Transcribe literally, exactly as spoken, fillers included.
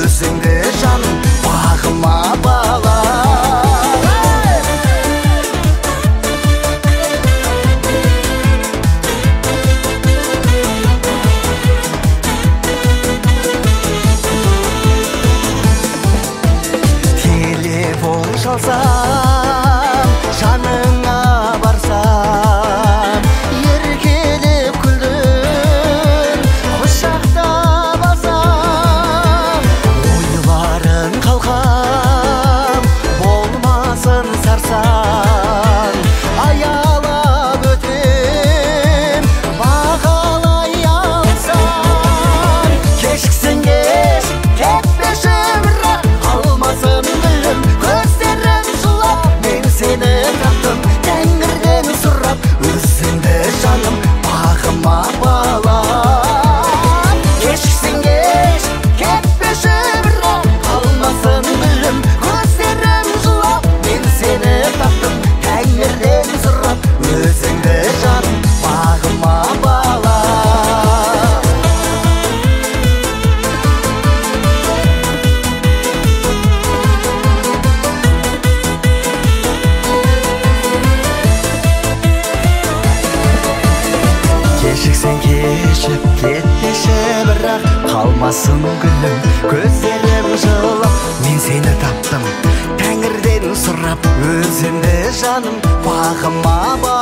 өзіңді жаным бағыма бала. Телефон шалсам, жаныңа барсам, еркелеп күлдің, құшақтап алсам, ойларың қалқам, болмасын сарсаң, аялап өтем, бағалай алсам. Кешіксін кеш, кетпеші бірақ, қалмасын гүлім, көздерім жылап, мен сені таптым, тәңірден сұрап, өзіңді жаным бағыма бала. Кешіксін кеш, кетпеші бірақ, қалмасын гүлім, көздерім жылап, мен сені таптым, тәңірден сұрап, өзіңді жаным бағыма бала. Кешіксен кешіп кетпеші бірақ, қалмасын гүлім, көздерім жылап, мен сені таптым, тәңірден сұрап, өзіңді жаным бағыма бала.